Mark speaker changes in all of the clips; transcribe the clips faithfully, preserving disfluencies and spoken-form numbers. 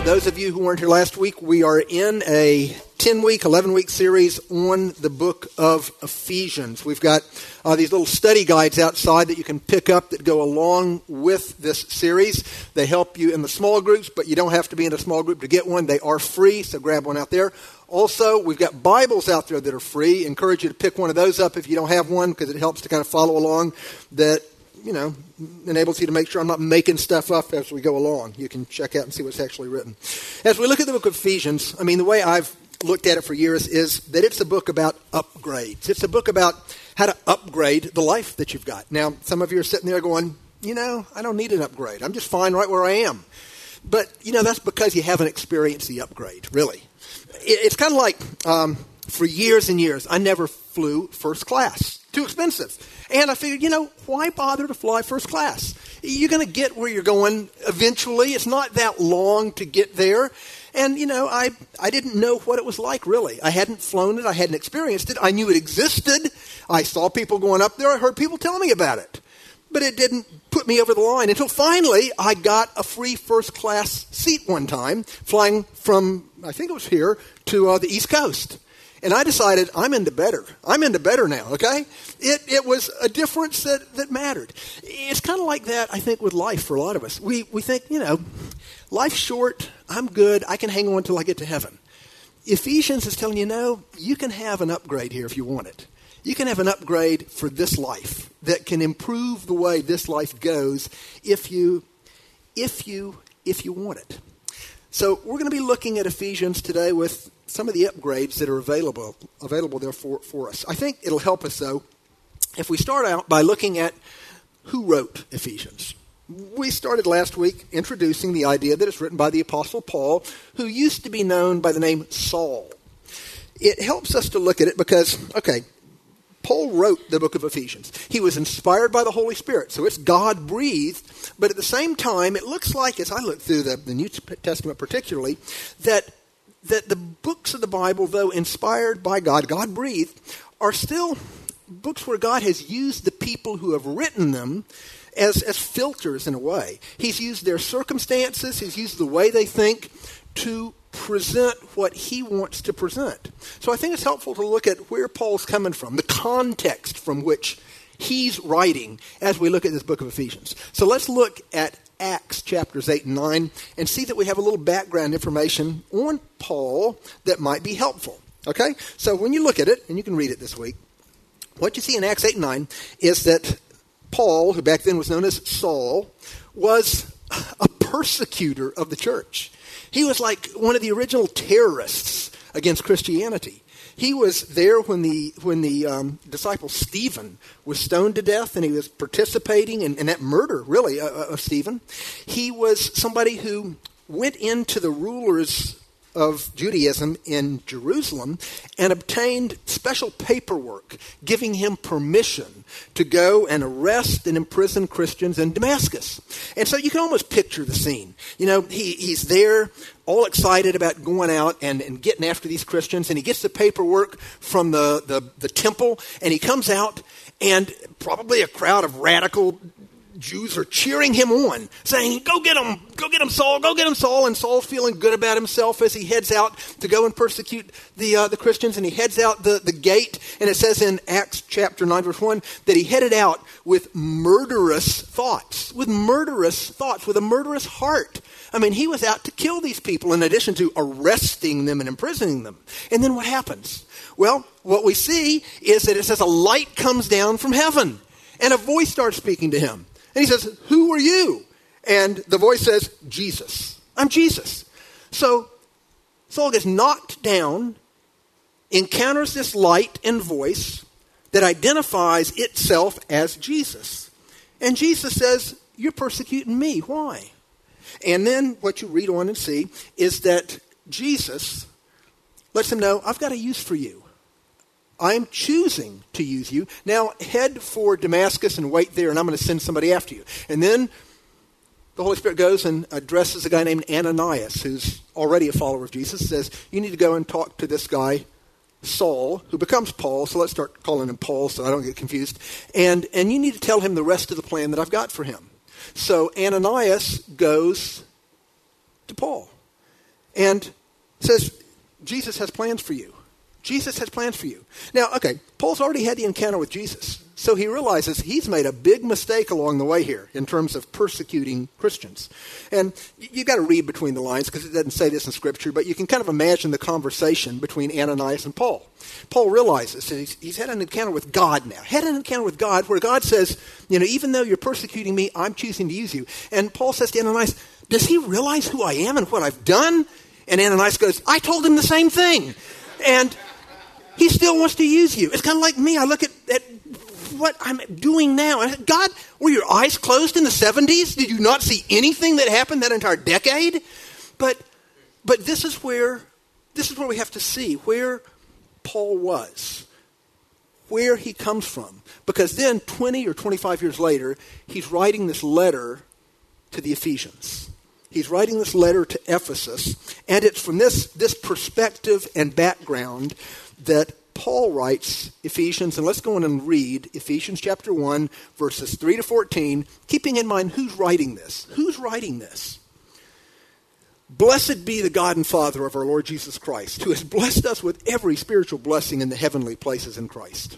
Speaker 1: Those of you who weren't here last week, we are in a ten-week, eleven-week series on the book of Ephesians. We've got uh, these little study guides outside that you can pick up that go along with this series. They help you in the small groups, but you don't have to be in a small group to get one. They are free, so grab one out there. Also, we've got Bibles out there that are free. Encourage you to pick one of those up if you don't have one, because it helps to kind of follow along. That, you know, enables you to make sure I'm not making stuff up as we go along. You can check out and see what's actually written. As we look at the book of Ephesians, I mean, the way I've looked at it for years is that it's a book about upgrades. It's a book about how to upgrade the life that you've got. Now, some of you are sitting there going, you know, I don't need an upgrade. I'm just fine right where I am. But, you know, that's because you haven't experienced the upgrade, really. It's kind of like, um, for years and years, I never flew first class. Too expensive. And I figured, you know, why bother to fly first class? You're going to get where you're going eventually. It's not that long to get there. And, you know, I, I didn't know what it was like, really. I hadn't flown it. I hadn't experienced it. I knew it existed. I saw people going up there. I heard people tell me about it. But it didn't put me over the line until finally I got a free first class seat one time, flying from, I think it was here, to uh, the East Coast. And I decided I'm into better. I'm into better now, okay? It it was a difference that, that mattered. It's kind of like that, I think, with life for a lot of us. We we think, you know, life's short. I'm good. I can hang on until I get to heaven. Ephesians is telling you, no, you can have an upgrade here if you want it. You can have an upgrade for this life that can improve the way this life goes if you if you if you want it. So we're going to be looking at Ephesians today with some of the upgrades that are available available there for, for us. I think it'll help us, though, if we start out by looking at who wrote Ephesians. We started last week introducing the idea that it's written by the Apostle Paul, who used to be known by the name Saul. It helps us to look at it because, okay, Paul wrote the book of Ephesians. He was inspired by the Holy Spirit, so it's God-breathed. But at the same time, it looks like, as I look through the, the New Testament particularly, that, that the books of the Bible, though inspired by God, God-breathed, are still books where God has used the people who have written them as, as filters in a way. He's used their circumstances, he's used the way they think to present what he wants to present. So I think it's helpful to look at where Paul's coming from, the context from which he's writing as we look at this book of Ephesians. So let's look at Acts chapters eight and nine and see that we have a little background information on Paul that might be helpful. Okay? So when you look at it, and you can read it this week, what you see in Acts eight and nine is that Paul, who back then was known as Saul, was a persecutor of the church. He was like one of the original terrorists against Christianity. He was there when the when the um, disciple Stephen was stoned to death, and he was participating in, in that murder, really, uh, of Stephen. He was somebody who went into the rulers of Judaism in Jerusalem and obtained special paperwork giving him permission to go and arrest and imprison Christians in Damascus. And so you can almost picture the scene. You know, he, he's there all excited about going out and, and getting after these Christians, and he gets the paperwork from the, the, the temple, and he comes out, and probably a crowd of radical Jews are cheering him on, saying, go get him, go get him, Saul, go get him, Saul. And Saul's feeling good about himself as he heads out to go and persecute the uh, the Christians, and he heads out the, the gate. And it says in Acts chapter nine, verse one, that he headed out with murderous thoughts, with murderous thoughts, with a murderous heart. I mean, he was out to kill these people in addition to arresting them and imprisoning them. And then what happens? Well, what we see is that it says a light comes down from heaven, and a voice starts speaking to him. And he says, who are you? And the voice says, Jesus. I'm Jesus. So Saul gets knocked down, encounters this light and voice that identifies itself as Jesus. And Jesus says, you're persecuting me. Why? And then what you read on and see is that Jesus lets him know, I've got a use for you. I'm choosing to use you. Now head for Damascus and wait there, and I'm going to send somebody after you. And then the Holy Spirit goes and addresses a guy named Ananias, who's already a follower of Jesus, says, you need to go and talk to this guy, Saul, who becomes Paul. So let's start calling him Paul so I don't get confused. And, and you need to tell him the rest of the plan that I've got for him. So Ananias goes to Paul. and says, Jesus has plans for you. Jesus has plans for you. Now, okay, Paul's already had the encounter with Jesus. So he realizes he's made a big mistake along the way here in terms of persecuting Christians. And you've got to read between the lines because it doesn't say this in Scripture, but you can kind of imagine the conversation between Ananias and Paul. Paul realizes that he's, he's had an encounter with God now. Had an encounter with God where God says, you know, even though you're persecuting me, I'm choosing to use you. And Paul says to Ananias, does he realize who I am and what I've done? And Ananias goes, I told him the same thing. And he still wants to use you. It's kind of like me. I look at, at what I'm doing now. And I said, God, were your eyes closed in the seventies? Did you not see anything that happened that entire decade? But but this is where this is where we have to see where Paul was, where he comes from. Because then twenty or twenty-five years later, he's writing this letter to the Ephesians. He's writing this letter to Ephesus, and it's from this, this perspective and background that Paul writes Ephesians, and let's go on and read Ephesians chapter one, verses three to fourteen, keeping in mind who's writing this. Who's writing this? Blessed be the God and Father of our Lord Jesus Christ, who has blessed us with every spiritual blessing in the heavenly places in Christ.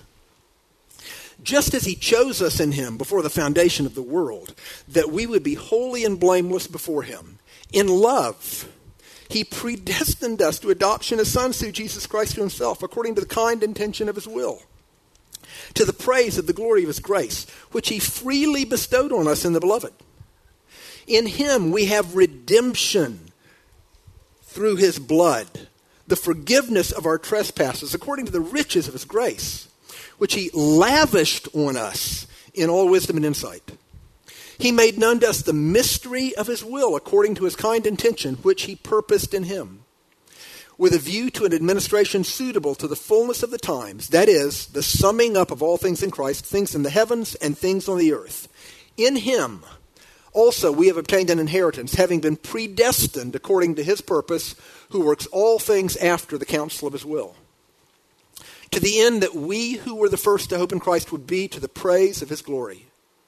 Speaker 1: Just as he chose us in him before the foundation of the world, that we would be holy and blameless before him. In love, he predestined us to adoption as sons through Jesus Christ to himself, according to the kind intention of his will, to the praise of the glory of his grace, which he freely bestowed on us in the beloved. In him we have redemption through his blood, the forgiveness of our trespasses, according to the riches of his grace, which he lavished on us in all wisdom and insight. He made known to us the mystery of his will, according to his kind intention, which he purposed in him, with a view to an administration suitable to the fullness of the times, that is, the summing up of all things in Christ, things in the heavens and things on the earth. In him also we have obtained an inheritance, having been predestined according to his purpose, who works all things after the counsel of his will, to the end that we who were the first to hope in Christ would be to the praise of his glory.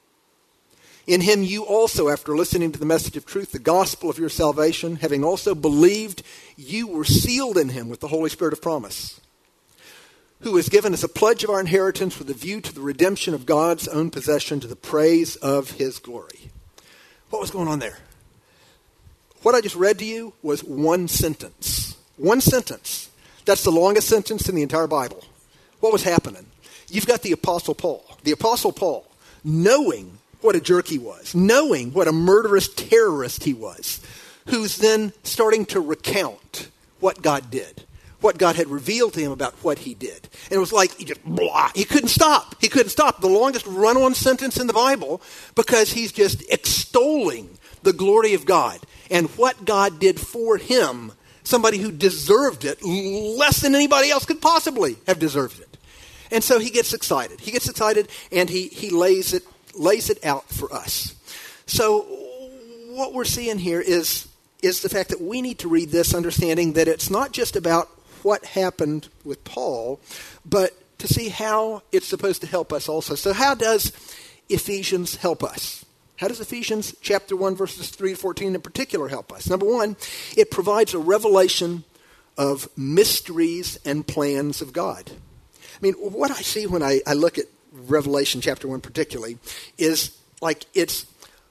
Speaker 1: In him you also, after listening to the message of truth, the gospel of your salvation, having also believed, you were sealed in him with the Holy Spirit of promise, who has given us a pledge of our inheritance with a view to the redemption of God's own possession, to the praise of his glory. What was going on there? What I just read to you was one sentence. One sentence. That's the longest sentence in the entire Bible. What was happening? You've got the Apostle Paul. The Apostle Paul, knowing what a jerk he was, knowing what a murderous terrorist he was, who's then starting to recount what God did, what God had revealed to him about what he did. And it was like, he just, blah, he couldn't stop. He couldn't stop. The longest run-on sentence in the Bible, because he's just extolling the glory of God and what God did for him, somebody who deserved it less than anybody else could possibly have deserved it. And so he gets excited. He gets excited and he, he lays it lays it out for us. So what we're seeing here is, is the fact that we need to read this understanding that it's not just about what happened with Paul, but to see how it's supposed to help us also. So how does Ephesians help us? How does Ephesians chapter one, verses three to fourteen in particular help us? Number one, it provides a revelation of mysteries and plans of God. I mean, what I see when I, I look at Revelation chapter one particularly is like it's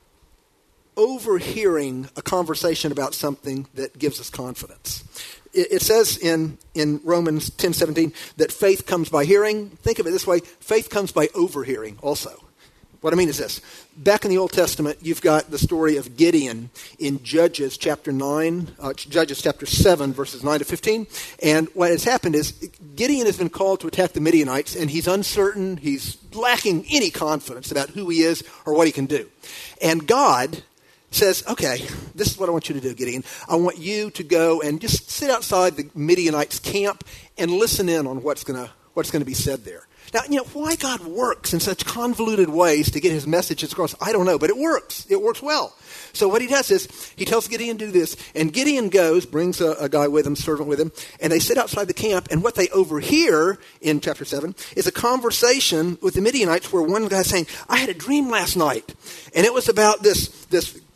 Speaker 1: overhearing a conversation about something that gives us confidence. It, it says in, in Romans ten seventeen that faith comes by hearing. Think of it this way, faith comes by overhearing also. What I mean is this. Back in the Old Testament, you've got the story of Gideon in Judges chapter nine, uh, Judges chapter seven, verses nine to fifteen. And what has happened is Gideon has been called to attack the Midianites, and he's uncertain. He's lacking any confidence about who he is or what he can do. And God says, okay, this is what I want you to do, Gideon. I want you to go and just sit outside the Midianites' camp and listen in on what's going to what's going to be said there. Now, you know, why God works in such convoluted ways to get his messages across, I don't know, but it works. It works well. So what he does is he tells Gideon to do this, and Gideon goes, brings a, a guy with him, servant with him, and they sit outside the camp, and what they overhear in chapter seven is a conversation with the Midianites where one guy's saying, I had a dream last night, and it was about this, this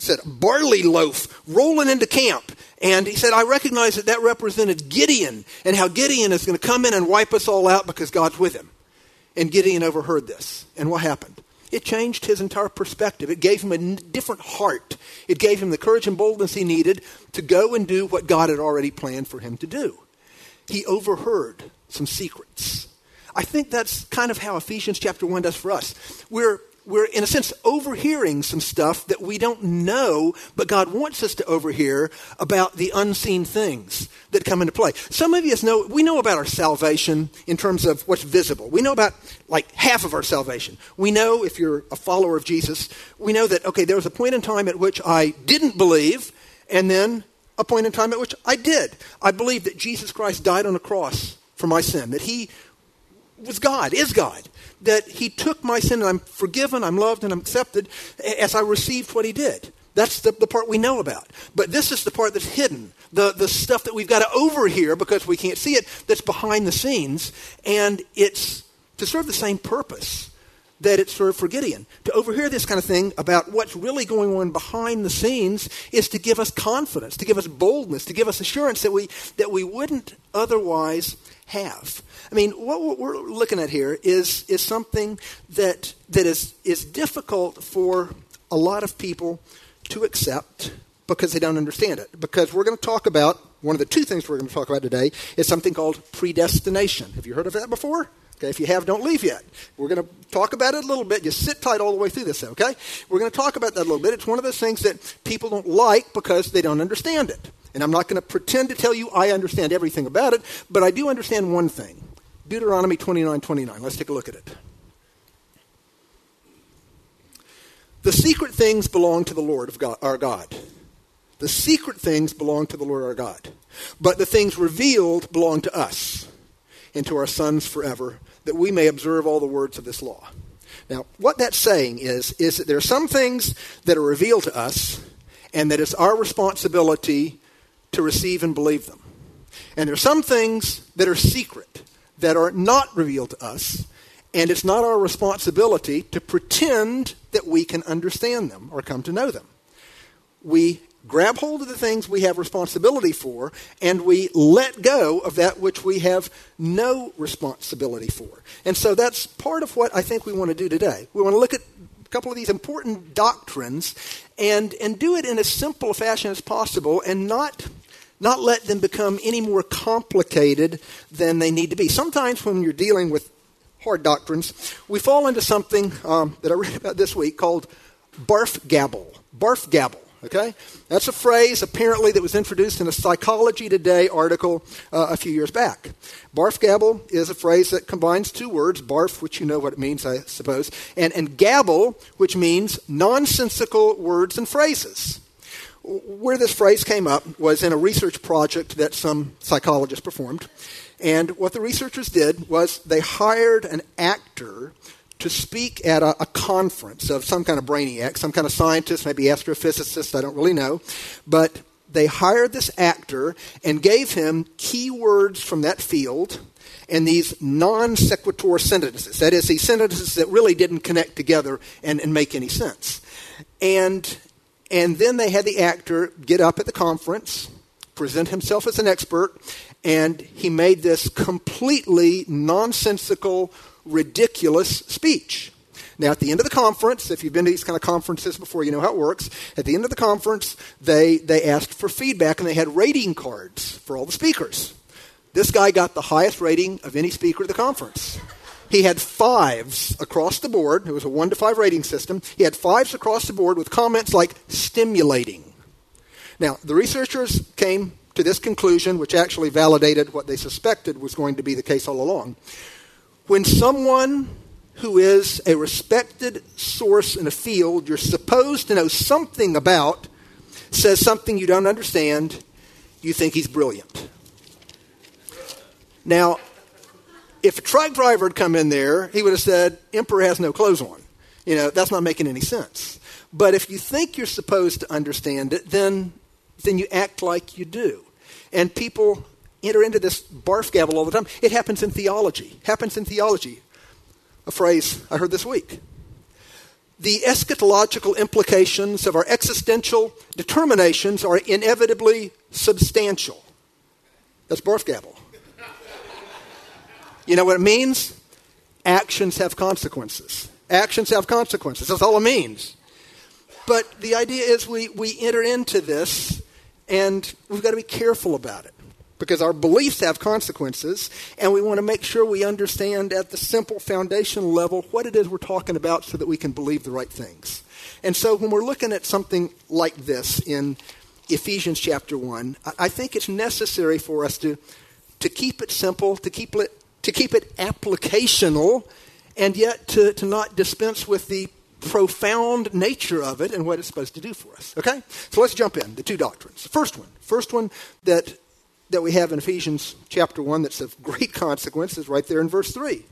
Speaker 1: said, barley loaf rolling into camp. And he said, I recognize that that represented Gideon and how Gideon is going to come in and wipe us all out because God's with him. And Gideon overheard this. And what happened? It changed his entire perspective. It gave him a different heart. It gave him the courage and boldness he needed to go and do what God had already planned for him to do. He overheard some secrets. I think that's kind of how Ephesians chapter one does for us. We're We're, in a sense, overhearing some stuff that we don't know, but God wants us to overhear about the unseen things that come into play. Some of you know, we know about our salvation in terms of what's visible. We know about like half of our salvation. We know, if you're a follower of Jesus, we know that, okay, there was a point in time at which I didn't believe, and then a point in time at which I did. I believe that Jesus Christ died on a cross for my sin, that he was God, is God, that he took my sin and I'm forgiven, I'm loved, and I'm accepted as I received what he did. That's the, the part we know about. But this is the part that's hidden, the, the stuff that we've got to overhear because we can't see it, that's behind the scenes, and it's to serve the same purpose that it served for Gideon. To overhear this kind of thing about what's really going on behind the scenes is to give us confidence, to give us boldness, to give us assurance that we that we wouldn't otherwise have. I mean, what we're looking at here is is something that that is is difficult for a lot of people to accept because they don't understand it. Because we're going to talk about, one of the two things we're going to talk about today is something called predestination. Have you heard of that before? Okay, if you have, don't leave yet. We're going to talk about it a little bit. Just sit tight all the way through this, okay? We're going to talk about that a little bit. It's one of those things that people don't like because they don't understand it. And I'm not going to pretend to tell you I understand everything about it, but I do understand one thing. Deuteronomy twenty-nine twenty-nine. Let's take a look at it. The secret things belong to the Lord of God, our God. The secret things belong to the Lord our God. But the things revealed belong to us and to our sons forever, that we may observe all the words of this law. Now, what that's saying is, is that there are some things that are revealed to us, and that it's our responsibility to receive and believe them. And there are some things that are secret, that are not revealed to us, and it's not our responsibility to pretend that we can understand them or come to know them. We grab hold of the things we have responsibility for, and we let go of that which we have no responsibility for. And so that's part of what I think we want to do today. We want to look at a couple of these important doctrines and, and do it in as simple a fashion as possible, and not, not let them become any more complicated than they need to be. Sometimes when you're dealing with hard doctrines, we fall into something um, that I read about this week called barf gabble. Barf gabble. Okay? That's a phrase apparently that was introduced in a Psychology Today article uh, a few years back. Barf gabble is a phrase that combines two words, barf, which you know what it means, I suppose, and, and gabble, which means nonsensical words and phrases. Where this phrase came up was in a research project that some psychologists performed. And what the researchers did was they hired an actor to speak at a, a conference of some kind of brainiac, some kind of scientist, maybe astrophysicist, I don't really know. But they hired this actor and gave him key words from that field and these non sequitur sentences. That is, these sentences that really didn't connect together and, and make any sense. And, and then they had the actor get up at the conference, present himself as an expert, and he made this completely nonsensical, ridiculous speech. Now, at the end of the conference, if you've been to these kind of conferences before, you know how it works. At the end of the conference, they, they asked for feedback, and they had rating cards for all the speakers. This guy got the highest rating of any speaker at the conference. He had fives across the board. It was a one to five rating system. He had fives across the board with comments like stimulating. Now, the researchers came to this conclusion, which actually validated what they suspected was going to be the case all along. When someone who is a respected source in a field you're supposed to know something about says something you don't understand, you think he's brilliant. Now, if a truck driver had come in there, he would have said, Emperor has no clothes on. You know, that's not making any sense. But if you think you're supposed to understand it, then, then you act like you do. And people enter into this barf gabble all the time. It happens in theology. Happens in theology. A phrase I heard this week. the eschatological implications of our existential determinations are inevitably substantial. That's barf gabble. You know what it means? Actions have consequences. Actions have consequences. That's all it means. But the idea is we, we enter into this, and we've got to be careful about it, because our beliefs have consequences, and we want to make sure we understand at the simple foundational level what it is we're talking about so that we can believe the right things. And so when we're looking at something like this in Ephesians chapter one, I think it's necessary for us to, to keep it simple, to keep it, to keep it applicational, and yet to, to not dispense with the profound nature of it and what it's supposed to do for us. Okay? So let's jump in. The two doctrines. The first one. First one that that we have in Ephesians chapter one that's of great consequence is right there in verse three.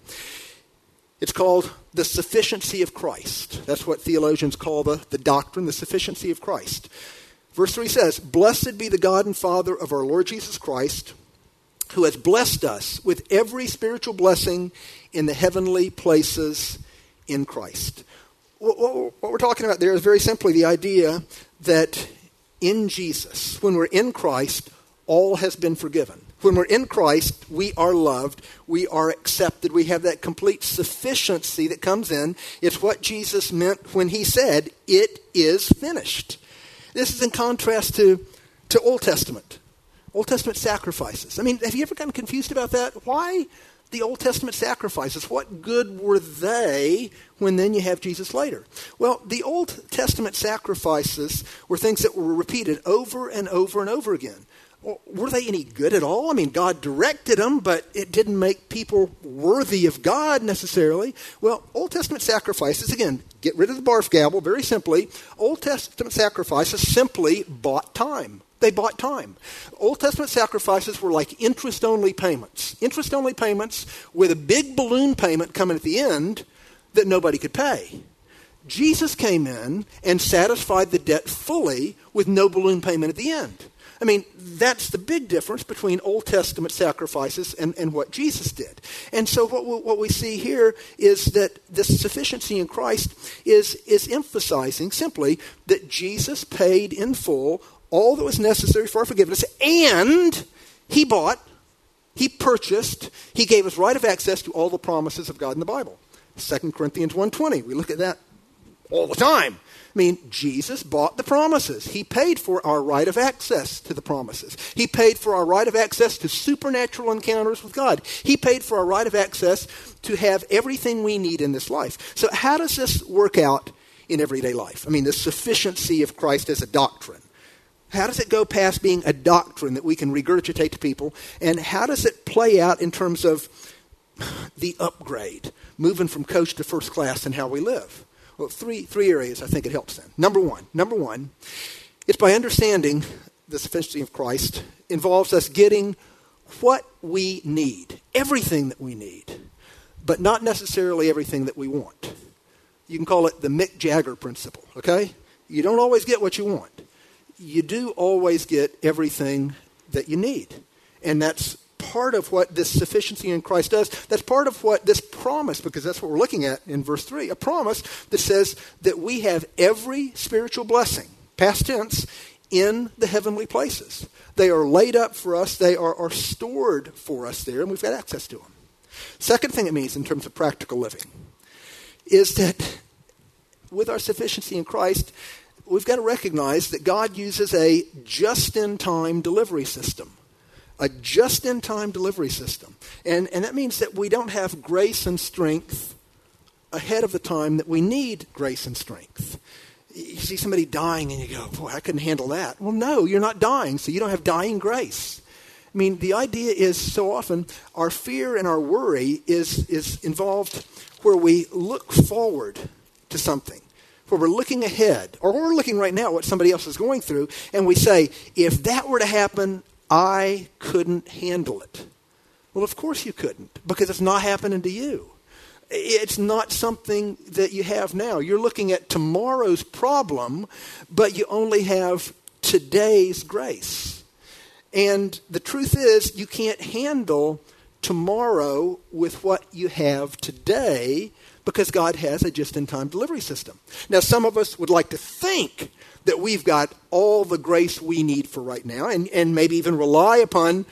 Speaker 1: It's called the sufficiency of Christ. That's what theologians call the, the doctrine, the sufficiency of Christ. Verse three says, "Blessed be the God and Father of our Lord Jesus Christ, who has blessed us with every spiritual blessing in the heavenly places in Christ." What we're talking about there is very simply the idea that in Jesus, when we're in Christ, all has been forgiven. When we're in Christ, we are loved, we are accepted, we have that complete sufficiency that comes in. It's what Jesus meant when he said, "It is finished." This is in contrast to, to Old Testament, Old Testament sacrifices. I mean, have you ever gotten confused about that? Why the Old Testament sacrifices? What good were they when then you have Jesus later? Well, the Old Testament sacrifices were things that were repeated over and over and over again. Were they any good at all? I mean, God directed them, but it didn't make people worthy of God necessarily. Well, Old Testament sacrifices, again, get rid of the barf gabble, very simply. Old Testament sacrifices simply bought time. They bought time. Old Testament sacrifices were like interest-only payments. Interest-only payments with a big balloon payment coming at the end that nobody could pay. Jesus came in and satisfied the debt fully with no balloon payment at the end. I mean, that's the big difference between Old Testament sacrifices and, and what Jesus did. And so what we, what we see here is that this sufficiency in Christ is, is emphasizing simply that Jesus paid in full all that was necessary for our forgiveness, and he bought, he purchased, he gave us right of access to all the promises of God in the Bible. Second Corinthians one twenty, we look at that all the time. I mean, Jesus bought the promises. He paid for our right of access to the promises. He paid for our right of access to supernatural encounters with God. He paid for our right of access to have everything we need in this life. So how does this work out in everyday life? I mean, the sufficiency of Christ as a doctrine. How does it go past being a doctrine that we can regurgitate to people? And how does it play out in terms of the upgrade, moving from coach to first class in how we live? Well, three three areas I think it helps in. Number one, number one, it's by understanding the sufficiency of Christ involves us getting what we need, everything that we need, but not necessarily everything that we want. You can call it the Mick Jagger principle, okay? You don't always get what you want. You do always get everything that you need. And that's part of what this sufficiency in Christ does. That's part of what this promise, because that's what we're looking at in verse three, a promise that says that we have every spiritual blessing, past tense, in the heavenly places. They are laid up for us. They are, are stored for us there, and we've got access to them. Second thing it means in terms of practical living is that with our sufficiency in Christ, we've got to recognize that God uses a just-in-time delivery system. A just-in-time delivery system. And, and that means that we don't have grace and strength ahead of the time that we need grace and strength. You see somebody dying and you go, boy, I couldn't handle that. Well, no, you're not dying, so you don't have dying grace. I mean, the idea is so often our fear and our worry is, is involved where we look forward to something, where we're looking ahead, or we're looking right now at what somebody else is going through, and we say, if that were to happen, I couldn't handle it. Well, of course you couldn't, because it's not happening to you. It's not something that you have now. You're looking at tomorrow's problem, but you only have today's grace. And the truth is, you can't handle tomorrow with what you have today because God has a just-in-time delivery system. Now, some of us would like to think that we've got all the grace we need for right now, and, and maybe even rely upon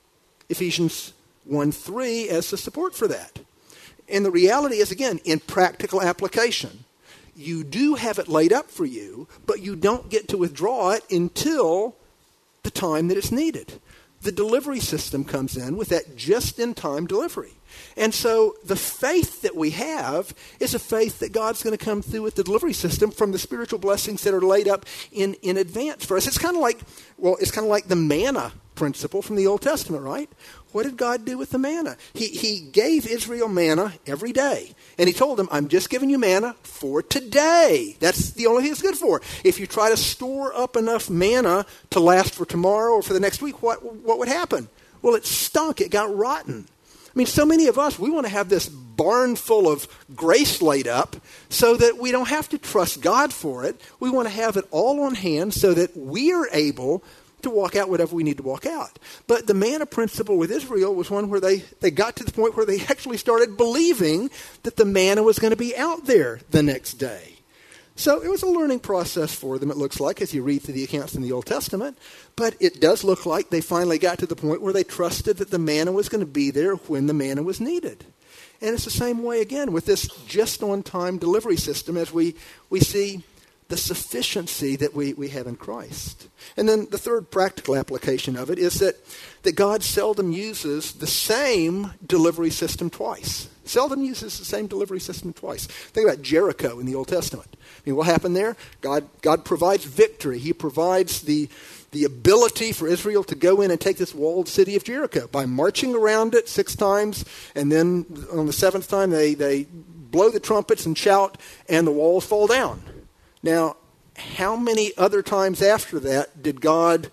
Speaker 1: Ephesians one three as the support for that. And the reality is, again, in practical application, you do have it laid up for you, but you don't get to withdraw it until the time that it's needed. The delivery system comes in with that just-in-time delivery. And so the faith that we have is a faith that God's going to come through with the delivery system from the spiritual blessings that are laid up in, in advance for us. It's kind of like, well, it's kind of like the manna principle from the Old Testament, right? What did God do with the manna? He, he gave Israel manna every day. And he told them, I'm just giving you manna for today. That's the only thing it's good for. If you try to store up enough manna to last for tomorrow or for the next week, what, what would happen? Well, it stunk. It got rotten. I mean, so many of us, we want to have this barn full of grace laid up so that we don't have to trust God for it. We want to have it all on hand so that we are able to walk out whatever we need to walk out. But the manna principle with Israel was one where they, they got to the point where they actually started believing that the manna was going to be out there the next day. So it was a learning process for them, it looks like, as you read through the accounts in the Old Testament. But it does look like they finally got to the point where they trusted that the manna was going to be there when the manna was needed. And it's the same way, again, with this just-on-time delivery system as we, we see the sufficiency that we, we have in Christ. And then the third practical application of it is that, that God seldom uses the same delivery system twice. Seldom uses the same delivery system twice. Think about Jericho in the Old Testament. I mean, what happened there? God, God provides victory. He provides the, the ability for Israel to go in and take this walled city of Jericho by marching around it six times, and then on the seventh time they, they blow the trumpets and shout, and the walls fall down. Now, how many other times after that did God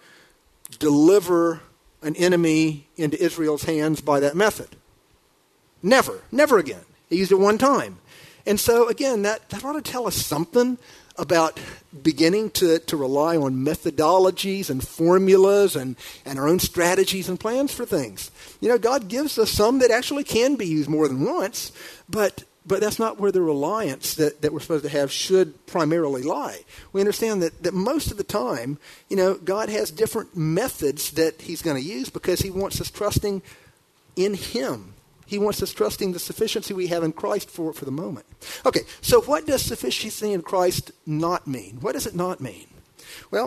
Speaker 1: deliver an enemy into Israel's hands by that method? Never. Never again. He used it one time. And so, again, that, that ought to tell us something about beginning to, to rely on methodologies and formulas and, and our own strategies and plans for things. You know, God gives us some that actually can be used more than once, but But that's not where the reliance that, that we're supposed to have should primarily lie. We understand that, that most of the time, you know, God has different methods that he's going to use because he wants us trusting in him. He wants us trusting the sufficiency we have in Christ for, for the moment. Okay, so what does sufficiency in Christ not mean? What does it not mean? Well,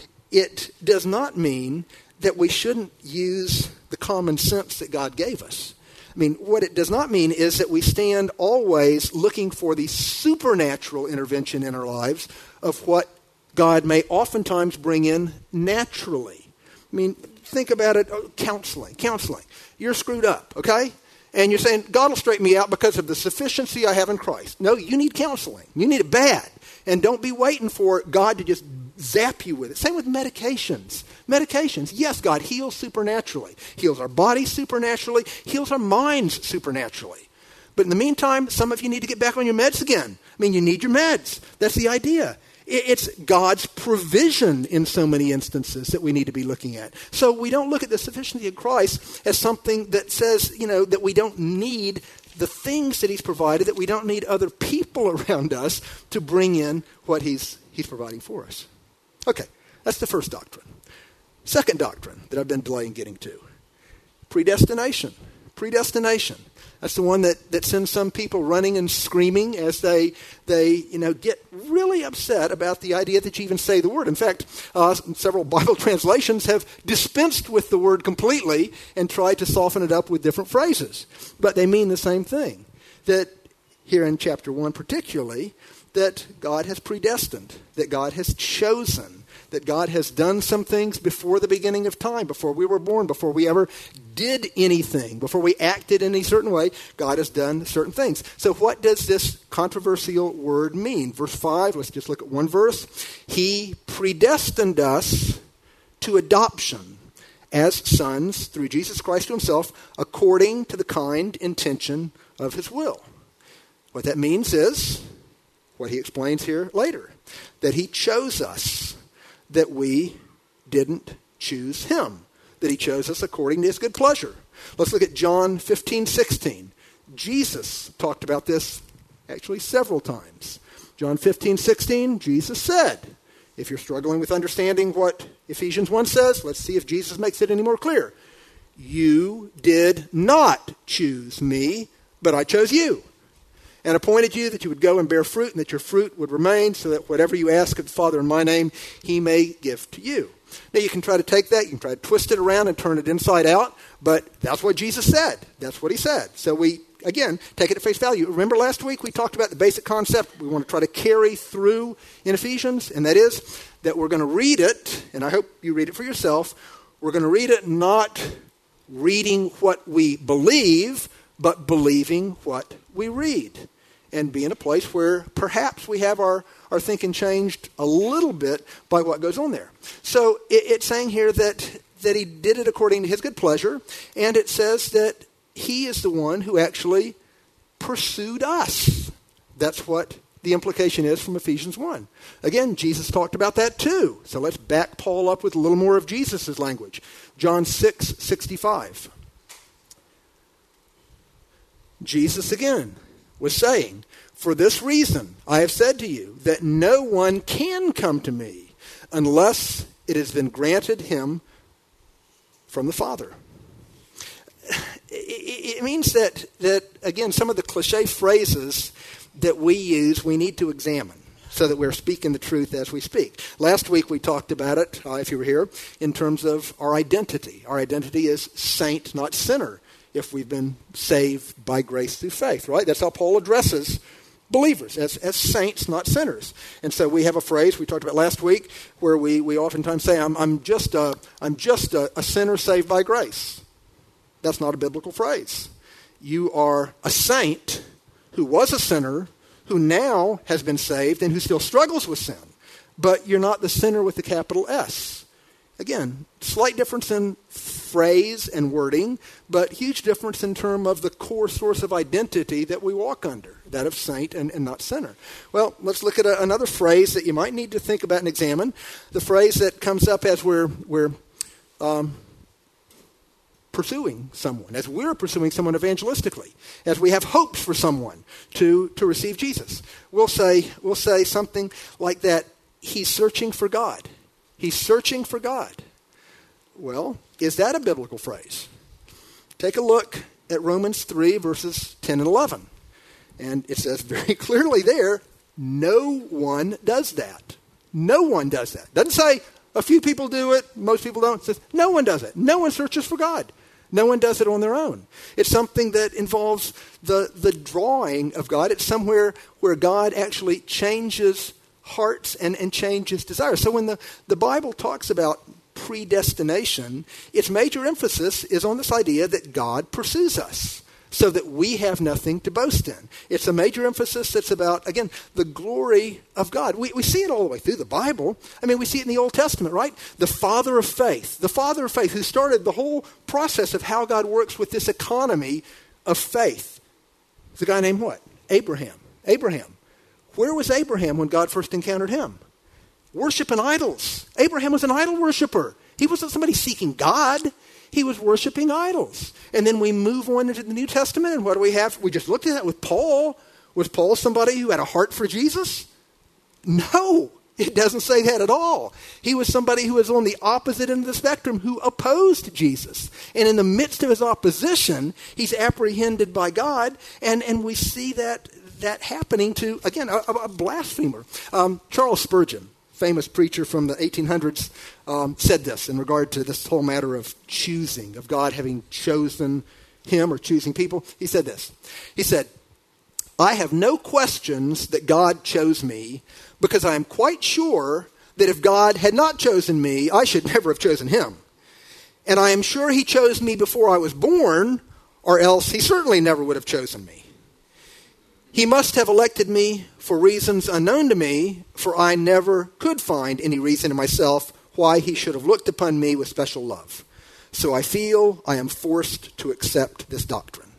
Speaker 1: it does not mean that we shouldn't use the common sense that God gave us. I mean, what it does not mean is that we stand always looking for the supernatural intervention in our lives of what God may oftentimes bring in naturally. I mean, think about it, oh, counseling, counseling. You're screwed up, okay? And you're saying, God will straighten me out because of the sufficiency I have in Christ. No, you need counseling. You need it bad. And don't be waiting for God to just zap you with it. Same with medications. Medications. Yes, God heals supernaturally. Heals our bodies supernaturally. Heals our minds supernaturally. But in the meantime, some of you need to get back on your meds again. I mean, you need your meds. That's the idea. It's God's provision in so many instances that we need to be looking at. So we don't look at the sufficiency of Christ as something that says, you know, that we don't need the things that he's provided, that we don't need other people around us to bring in what he's he's providing for us. Okay, that's the first doctrine. Second doctrine that I've been delaying getting to. Predestination. Predestination. That's the one that, that sends some people running and screaming as they, they you know, get really upset about the idea that you even say the word. In fact, uh, several Bible translations have dispensed with the word completely and tried to soften it up with different phrases. But they mean the same thing. That here in chapter one particularly, that God has predestined, that God has chosen, that God has done some things before the beginning of time, before we were born, before we ever did anything, before we acted in a certain way, God has done certain things. So what does this controversial word mean? Verse five, let's just look at one verse. He predestined us to adoption as sons through Jesus Christ to himself, according to the kind intention of his will. What that means is what he explains here later, that he chose us, that we didn't choose him, that he chose us according to his good pleasure. Let's look at John fifteen sixteen. Jesus talked about this Actually, several times. John fifteen, sixteen, Jesus said, if you're struggling with understanding what Ephesians one says, let's see if Jesus makes it any more clear. You did not choose me, but I chose you, and appointed you that you would go and bear fruit, and that your fruit would remain, so that whatever you ask of the Father in my name, he may give to you. Now, you can try to take that, you can try to twist it around and turn it inside out, but that's what Jesus said. That's what he said. So we, again, take it at face value. Remember last week we talked about the basic concept we want to try to carry through in Ephesians, and that is that we're going to read it, and I hope you read it for yourself. We're going to read it not reading what we believe, but believing what we read, and be in a place where perhaps we have our, our thinking changed a little bit by what goes on there. So it, it's saying here that, that he did it according to his good pleasure, and it says that he is the one who actually pursued us. That's what the implication is from Ephesians one. Again, Jesus talked about that too. So let's back Paul up with a little more of Jesus' language. John six, sixty-five. Jesus again was saying, for this reason I have said to you that no one can come to me unless it has been granted him from the Father. It means that, that, again, some of the cliche phrases that we use, we need to examine so that we're speaking the truth as we speak. Last week we talked about it, uh, if you were here, in terms of our identity. Our identity is saint, not sinner, if we've been saved by grace through faith, right? That's how Paul addresses believers, as, as saints, not sinners. And so we have a phrase we talked about last week where we, we oftentimes say, I'm, I'm just, a, I'm just a, a sinner saved by grace. That's not a biblical phrase. You are a saint who was a sinner, who now has been saved and who still struggles with sin. But you're not the sinner with the capital S. Again, slight difference in phrase and wording, but huge difference in terms of the core source of identity that we walk under, that of saint and, and not sinner. Well, let's look at a, another phrase that you might need to think about and examine. The phrase that comes up as we're, we're um, pursuing someone, as we're pursuing someone evangelistically, as we have hopes for someone to, to receive Jesus. We'll say, we'll say something like that, he's searching for God. He's searching for God. Well, is that a biblical phrase? Take a look at Romans three, verses ten and eleven. And it says very clearly there, no one does that. No one does that. Doesn't say a few people do it, most people don't. It says no one does it. No one searches for God. No one does it on their own. It's something that involves the, the drawing of God. It's somewhere where God actually changes hearts and, and changes desires. So when the, the Bible talks about predestination, its major emphasis is on this idea that God pursues us so that we have nothing to boast in. It's a major emphasis that's about, again, the glory of God. We, we see it all the way through the Bible. I mean, we see it in the Old Testament, right? The father of faith, the father of faith who started the whole process of how God works with this economy of faith. It's a guy named what? Abraham. Abraham. Where was Abraham when God first encountered him? Worshiping idols. Abraham was an idol worshiper. He wasn't somebody seeking God. He was worshiping idols. And then we move on into the New Testament, and what do we have? We just looked at that with Paul. Was Paul somebody who had a heart for Jesus? No, it doesn't say that at all. He was somebody who was on the opposite end of the spectrum who opposed Jesus. And in the midst of his opposition, he's apprehended by God, and, and we see that that happening to, again, a, a blasphemer. Um, Charles Spurgeon, famous preacher from the eighteen hundreds, um, said this in regard to this whole matter of choosing, of God having chosen him or choosing people. He said this. He said, I have no questions that God chose me because I am quite sure that if God had not chosen me, I should never have chosen him. And I am sure he chose me before I was born, or else he certainly never would have chosen me. He must have elected me for reasons unknown to me, for I never could find any reason in myself why he should have looked upon me with special love. So I feel I am forced to accept this doctrine.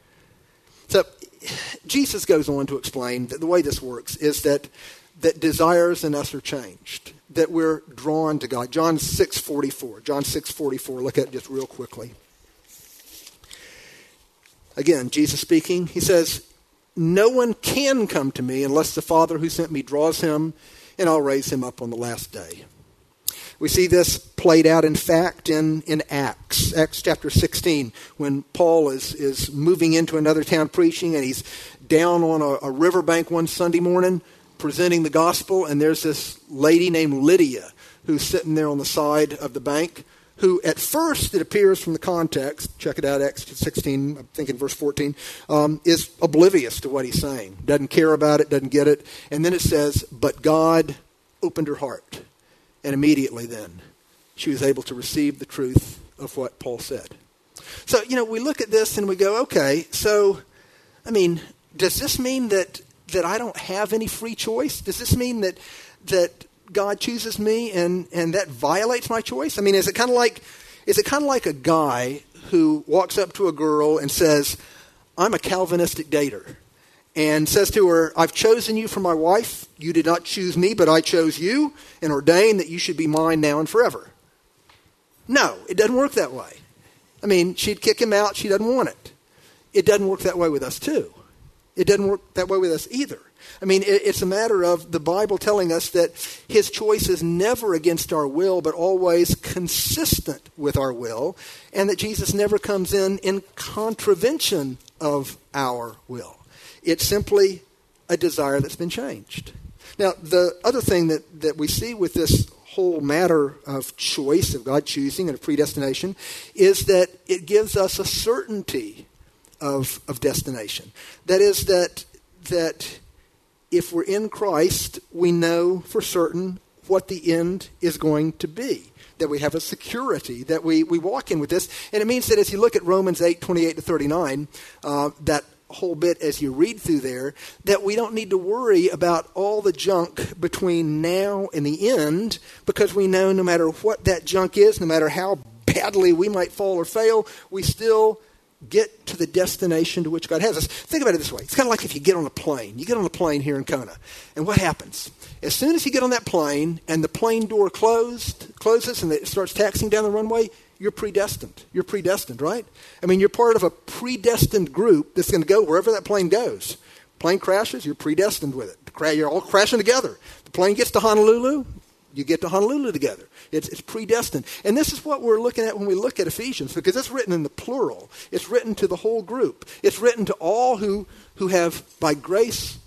Speaker 1: So Jesus goes on to explain that the way this works is that, that desires in us are changed, that we're drawn to God. John six forty-four. John six forty-four. Look at it just real quickly. Again, Jesus speaking, he says, no one can come to me unless the Father who sent me draws him, and I'll raise him up on the last day. We see this played out, in fact, in, in Acts, Acts chapter sixteen, when Paul is, is moving into another town preaching, and he's down on a, a riverbank one Sunday morning presenting the gospel, and there's this lady named Lydia who's sitting there on the side of the bank, who at first, it appears from the context, check it out, Acts sixteen, I'm thinking verse fourteen, um, is oblivious to what he's saying, doesn't care about it, doesn't get it, and then it says, but God opened her heart. And immediately then, she was able to receive the truth of what Paul said. So, you know, we look at this and we go, okay, so, I mean, does this mean that that I don't have any free choice? Does this mean that that God chooses me and, and that violates my choice? I mean, is it kind of like is it kind of like a guy who walks up to a girl and says, I'm a Calvinistic dater, and says to her, I've chosen you for my wife. You did not choose me, but I chose you and ordained that you should be mine now and forever. No, it doesn't work that way. I mean, she'd kick him out. She doesn't want it. It doesn't work that way with us, too. It doesn't work that way with us either. I mean, it, it's a matter of the Bible telling us that his choice is never against our will, but always consistent with our will, and that Jesus never comes in in contravention of our will. It's simply a desire that's been changed. Now, the other thing that, that we see with this whole matter of choice, of God choosing and of predestination, is that it gives us a certainty of, of destination. That is that, that if we're in Christ, we know for certain what the end is going to be. That we have a security, that we, we walk in with this. And it means that as you look at Romans eight, twenty-eight to thirty-nine, uh, that whole bit as you read through there, that we don't need to worry about all the junk between now and the end, because we know no matter what that junk is, no matter how badly we might fall or fail, we still get to the destination to which God has us. Think about it this way. It's kind of like if you get on a plane. You get on a plane here in Kona, and what happens? As soon as you get on that plane and the plane door closed, closes and it starts taxiing down the runway, you're predestined. You're predestined, right? I mean, you're part of a predestined group that's going to go wherever that plane goes. Plane crashes, you're predestined with it. You're all crashing together. The plane gets to Honolulu, you get to Honolulu together. It's, it's predestined. And this is what we're looking at when we look at Ephesians, because it's written in the plural. It's written to the whole group. It's written to all who, who have, by grace,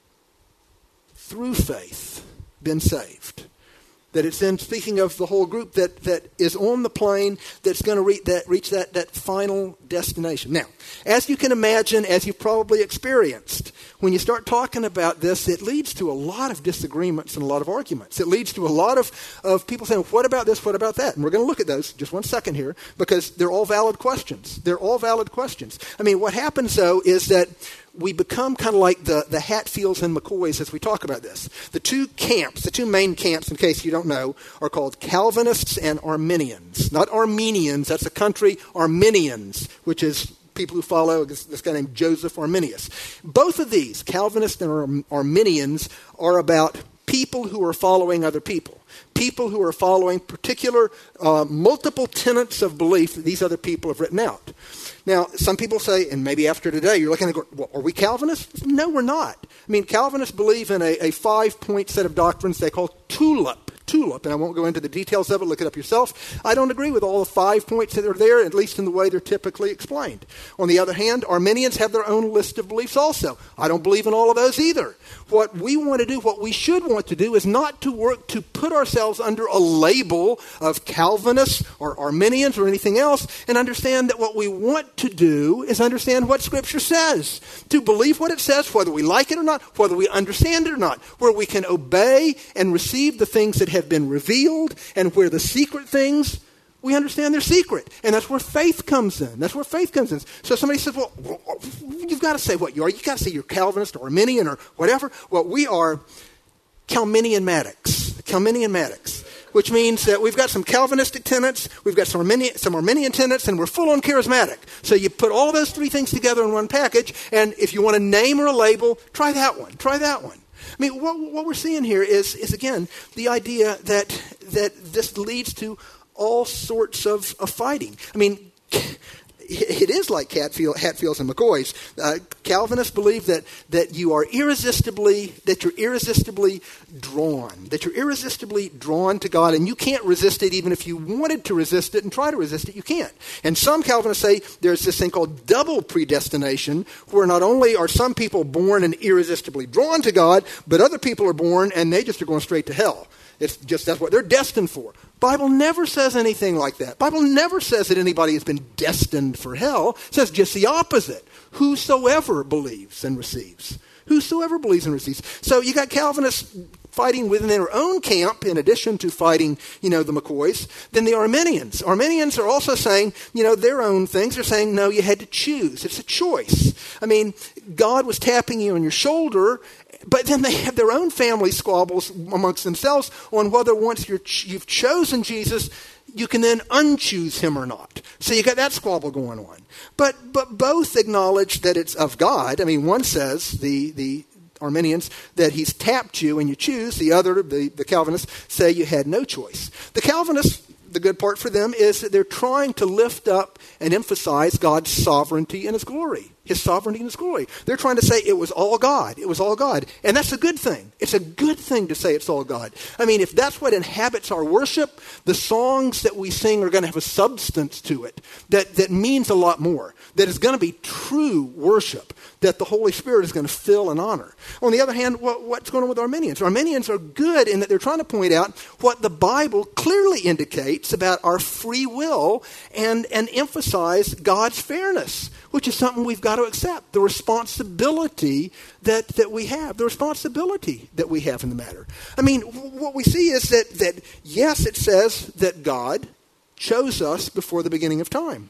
Speaker 1: through faith, been saved. That it's in speaking of the whole group that, that is on the plane that's going to reach that reach that, that final destination. Now, as you can imagine, as you've probably experienced, when you start talking about this, it leads to a lot of disagreements and a lot of arguments. It leads to a lot of, of people saying, what about this, what about that? And we're going to look at those just one second here, because they're all valid questions. They're all valid questions. I mean, what happens, though, is that we become kind of like the, the Hatfields and McCoys as we talk about this. The two camps, the two main camps, in case you don't know, are called Calvinists and Arminians. Not Armenians, that's a country. Arminians, which is people who follow this, this guy named Joseph Arminius. Both of these, Calvinists and Arminians, are about people who are following other people. People who are following particular uh, multiple tenets of belief that these other people have written out. Now, some people say, and maybe after today, you're looking at go, well, are we Calvinists? No, we're not. I mean, Calvinists believe in a, a five-point set of doctrines they call TULIP. TULIP, and I won't go into the details of it, look it up yourself. I don't agree with all the five points that are there, at least in the way they're typically explained. On the other hand, Arminians have their own list of beliefs also. I don't believe in all of those either. What we want to do, what we should want to do, is not to work to put ourselves under a label of Calvinists or Arminians or anything else, and understand that what we want to do is understand what Scripture says. To believe what it says, whether we like it or not, whether we understand it or not, where we can obey and receive the things that have been revealed, and where the secret things, we understand they're secret. And that's where faith comes in. That's where faith comes in. So somebody says, well, you've got to say what you are. You've got to say you're Calvinist or Arminian or whatever. Well, we are Calminian-matics. Calminian-matics. Which means that we've got some Calvinistic tenets, we've got some Arminian, some Arminian tenets, and we're full-on charismatic. So you put all those three things together in one package, and if you want a name or a label, try that one. Try that one. I mean, what, what we're seeing here is, is again, the idea that that this leads to all sorts of, of fighting. I mean, it is like Hatfield, Hatfields and McCoys. Uh, Calvinists believe that that you are irresistibly, that you're irresistibly drawn, that you're irresistibly drawn to God, and you can't resist it even if you wanted to resist it and try to resist it, you can't. And some Calvinists say there's this thing called double predestination, where not only are some people born and irresistibly drawn to God, but other people are born and they just are going straight to hell. It's just that's what they're destined for. Bible never says anything like that. Bible never says that anybody has been destined for hell. It says just the opposite. Whosoever believes and receives. Whosoever believes and receives. So you got Calvinists fighting within their own camp, in addition to fighting, you know, the McCoys. Then the Arminians. Arminians are also saying, you know, their own things. They're saying, no, you had to choose. It's a choice. I mean, God was tapping you on your shoulder, but then they have their own family squabbles amongst themselves on whether once you're, you've chosen Jesus, you can then unchoose him or not. So you got that squabble going on. But but both acknowledge that it's of God. I mean, one says, the the Arminians, that he's tapped you and you choose. The other, the, the Calvinists, say you had no choice. The Calvinists, the good part for them is that they're trying to lift up and emphasize God's sovereignty and his glory. His sovereignty and his glory. They're trying to say it was all God. It was all God. And that's a good thing. It's a good thing to say it's all God. I mean, if that's what inhabits our worship, the songs that we sing are going to have a substance to it that, that means a lot more. That is going to be true worship that the Holy Spirit is going to fill and honor. On the other hand, what, what's going on with Arminians? Arminians are good in that they're trying to point out what the Bible clearly indicates about our free will and, and emphasize God's fairness, which is something we've got to accept. The responsibility that, that we have. The responsibility that we have in the matter. I mean, what we see is that, that, yes, it says that God chose us before the beginning of time.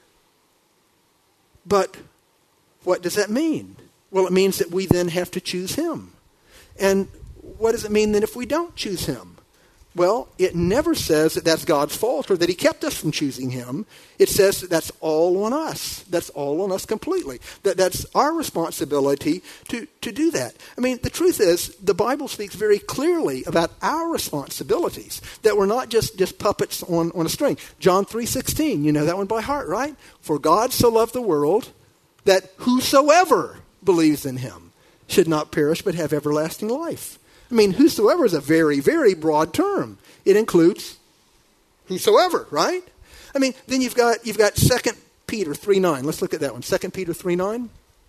Speaker 1: But what does that mean? Well, it means that we then have to choose him. And what does it mean then if we don't choose him? Well, it never says that that's God's fault or that he kept us from choosing him. It says that that's all on us. That's all on us completely. That that's our responsibility to, to do that. I mean, the truth is, the Bible speaks very clearly about our responsibilities, that we're not just, just puppets on, on a string. John three sixteen, you know that one by heart, right? For God so loved the world that whosoever believes in him should not perish but have everlasting life. I mean, whosoever is a very, very broad term. It includes whosoever, right? I mean, then you've got you've got Second Peter three nine. Let's look at that one. Second Peter three nine.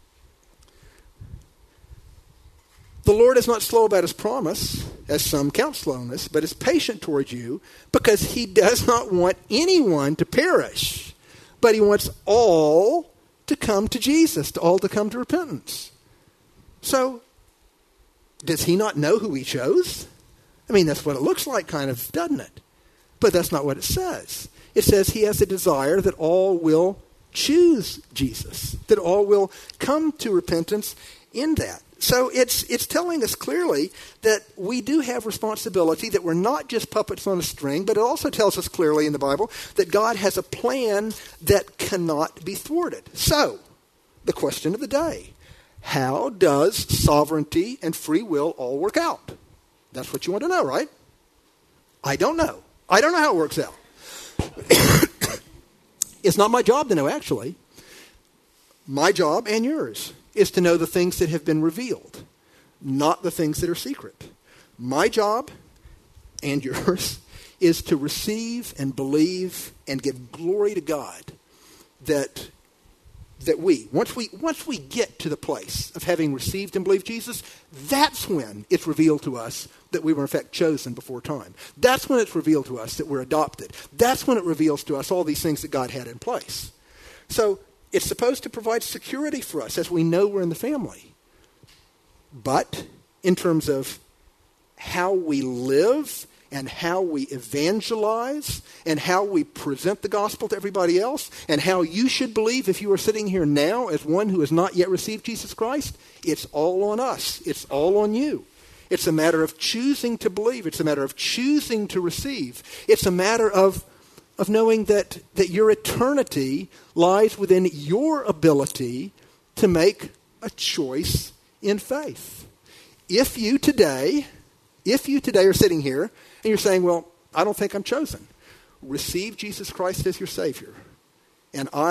Speaker 1: The Lord is not slow about his promise, as some count slowness, but is patient towards you, because he does not want anyone to perish, but he wants all to come to Jesus, to all to come to repentance. So, does he not know who he chose? I mean, that's what it looks like, kind of, doesn't it? But that's not what it says. It says he has a desire that all will choose Jesus, that all will come to repentance in that. So it's it's telling us clearly that we do have responsibility, that we're not just puppets on a string, but it also tells us clearly in the Bible that God has a plan that cannot be thwarted. So, the question of the day. How does sovereignty and free will all work out? That's what you want to know, right? I don't know. I don't know how it works out. It's not my job to know, actually. My job and yours is to know the things that have been revealed, not the things that are secret. My job and yours is to receive and believe and give glory to God that that we, once we once we get to the place of having received and believed Jesus, that's when it's revealed to us that we were in fact chosen before time. That's when it's revealed to us that we're adopted. That's when it reveals to us all these things that God had in place. So it's supposed to provide security for us as we know we're in the family. But in terms of how we live and how we evangelize and how we present the gospel to everybody else and how you should believe if you are sitting here now as one who has not yet received Jesus Christ, it's all on us. It's all on you. It's a matter of choosing to believe. It's a matter of choosing to receive. It's a matter of, of knowing that, that your eternity lies within your ability to make a choice in faith. If you today, if you today are sitting here and you're saying, well, I don't think I'm chosen, receive Jesus Christ as your Savior. And I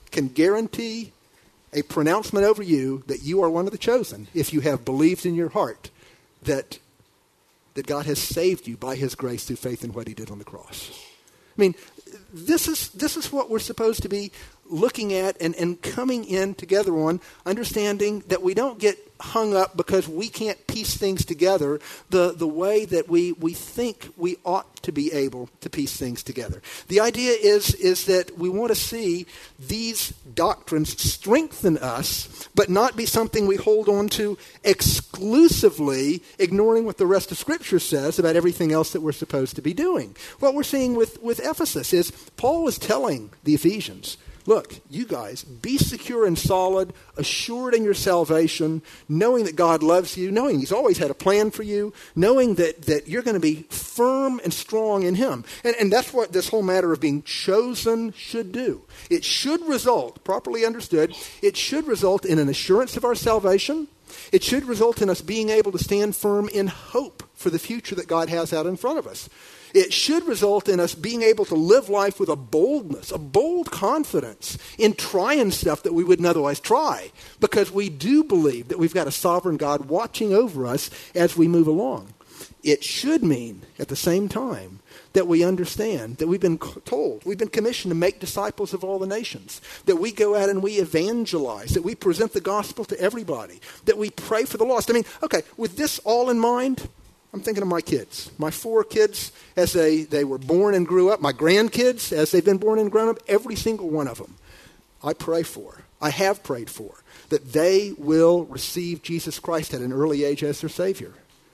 Speaker 1: can guarantee a pronouncement over you that you are one of the chosen if you have believed in your heart that, that God has saved you by his grace through faith in what he did on the cross. I mean, this is this is what we're supposed to be looking at and, and coming in together on, understanding that we don't get hung up because we can't piece things together the, the way that we, we think we ought to be able to piece things together. The idea is, is that we want to see these doctrines strengthen us, but not be something we hold on to exclusively, ignoring what the rest of Scripture says about everything else that we're supposed to be doing. What we're seeing with, with Ephesus is Paul is telling the Ephesians, look, you guys, be secure and solid, assured in your salvation, knowing that God loves you, knowing he's always had a plan for you, knowing that, that you're going to be firm and strong in him. And, and that's what this whole matter of being chosen should do. It should result, properly understood, it should result in an assurance of our salvation. It should result in us being able to stand firm in hope for the future that God has out in front of us. It should result in us being able to live life with a boldness, a bold confidence in trying stuff that we wouldn't otherwise try, because we do believe that we've got a sovereign God watching over us as we move along. It should mean, at the same time, that we understand that we've been told, we've been commissioned to make disciples of all the nations, that we go out and we evangelize, that we present the gospel to everybody, that we pray for the lost. I mean, okay, with this all in mind, I'm thinking of my kids, my four kids as they, they were born and grew up, my grandkids as they've been born and grown up, every single one of them I pray for, I have prayed for, that they will receive Jesus Christ at an early age as their Savior.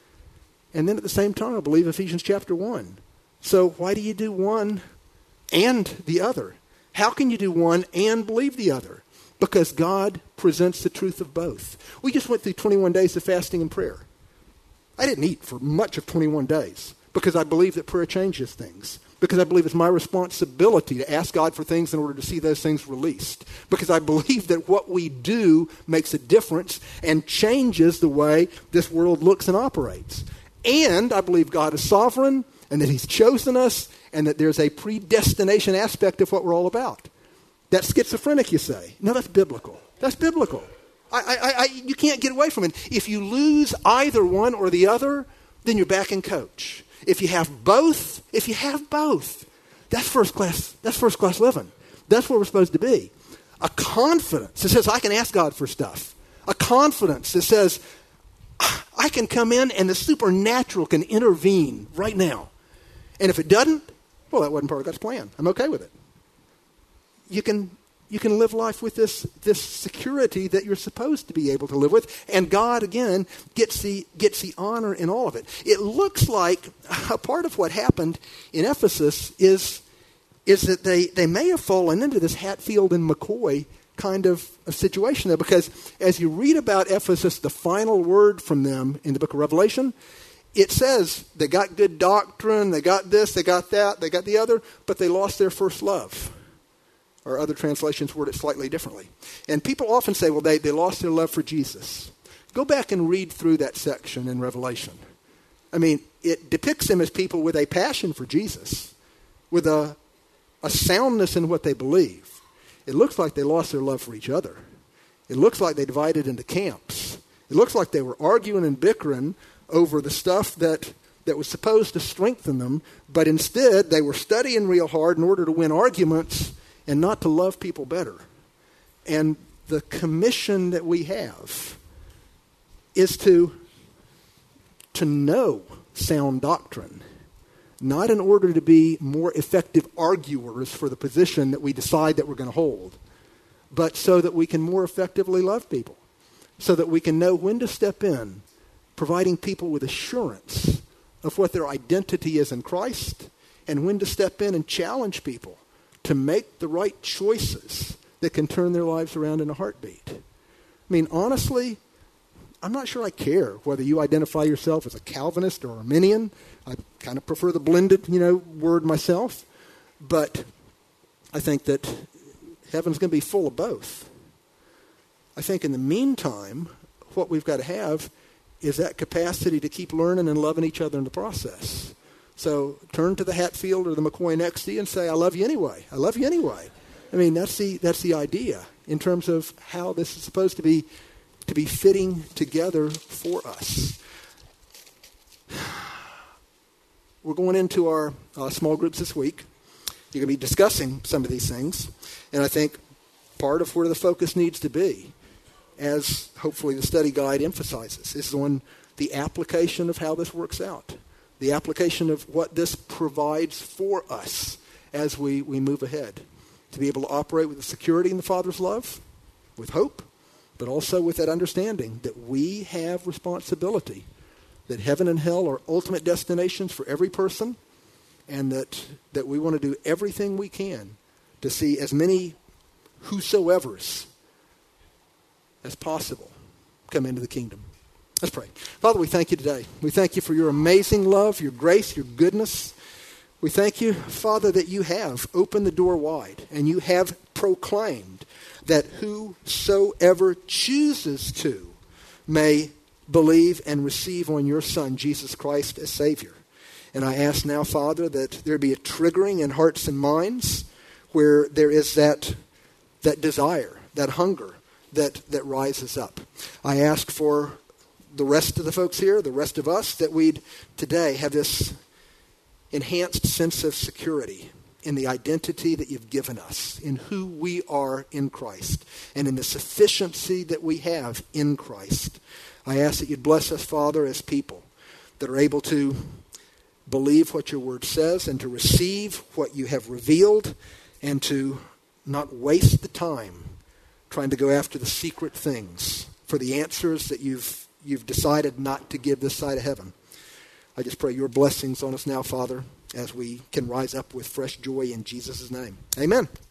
Speaker 1: And then at the same time, I believe Ephesians chapter one. So why do you do one and the other? How can you do one and believe the other? Because God presents the truth of both. We just went through twenty-one days of fasting and prayer. I didn't eat for much of twenty-one days because I believe that prayer changes things. Because I believe it's my responsibility to ask God for things in order to see those things released. Because I believe that what we do makes a difference and changes the way this world looks and operates. And I believe God is sovereign and that he's chosen us and that there's a predestination aspect of what we're all about. That's schizophrenic, you say. No, that's biblical. That's biblical. I, I, I, you can't get away from it. If you lose either one or the other, then you're back in coach. If you have both, if you have both, that's first class, that's first class living. That's where we're supposed to be. A confidence that says I can ask God for stuff. A confidence that says I can come in and the supernatural can intervene right now. And if it doesn't, well, that wasn't part of God's plan. I'm okay with it. You can You can live life with this, this security that you're supposed to be able to live with. And God, again, gets the, gets the honor in all of it. It looks like a part of what happened in Ephesus is, is that they, they may have fallen into this Hatfield and McCoy kind of a situation there. Because as you read about Ephesus, the final word from them in the book of Revelation, it says they got good doctrine, they got this, they got that, they got the other, but they lost their first love. Or other translations word it slightly differently. And people often say, well, they, they lost their love for Jesus. Go back and read through that section in Revelation. I mean, it depicts them as people with a passion for Jesus, with a, a soundness in what they believe. It looks like they lost their love for each other. It looks like they divided into camps. It looks like they were arguing and bickering over the stuff that, that was supposed to strengthen them, but instead they were studying real hard in order to win arguments and not to love people better. And the commission that we have is to, to know sound doctrine, not in order to be more effective arguers for the position that we decide that we're going to hold, but so that we can more effectively love people, so that we can know when to step in, providing people with assurance of what their identity is in Christ, and when to step in and challenge people to make the right choices that can turn their lives around in a heartbeat. I mean, honestly, I'm not sure I care whether you identify yourself as a Calvinist or Arminian. I kind of prefer the blended, you know, word myself. But I think that heaven's going to be full of both. I think in the meantime, what we've got to have is that capacity to keep learning and loving each other in the process. So turn to the Hatfield or the McCoy next to you and say, I love you anyway. I love you anyway. I mean, that's the that's the idea in terms of how this is supposed to be to be fitting together for us. We're going into our uh, small groups this week. You're going to be discussing some of these things, and I think part of where the focus needs to be, as hopefully the study guide emphasizes, is on the application of how this works out, the application of what this provides for us as we, we move ahead, to be able to operate with the security in the Father's love, with hope, but also with that understanding that we have responsibility, that heaven and hell are ultimate destinations for every person, and that, that we want to do everything we can to see as many whosoevers as possible come into the kingdom. Let's pray. Father, we thank you today. We thank you for your amazing love, your grace, your goodness. We thank you, Father, that you have opened the door wide and you have proclaimed that whosoever chooses to may believe and receive on your Son, Jesus Christ, as Savior. And I ask now, Father, that there be a triggering in hearts and minds where there is that, that desire, that hunger that, that rises up. I ask for the rest of the folks here, the rest of us, that we'd today have this enhanced sense of security in the identity that you've given us, in who we are in Christ, and in the sufficiency that we have in Christ. I ask that you'd bless us, Father, as people that are able to believe what your word says and to receive what you have revealed and to not waste the time trying to go after the secret things for the answers that you've you've decided not to give this side of heaven. I just pray your blessings on us now, Father, as we can rise up with fresh joy in Jesus' name. Amen.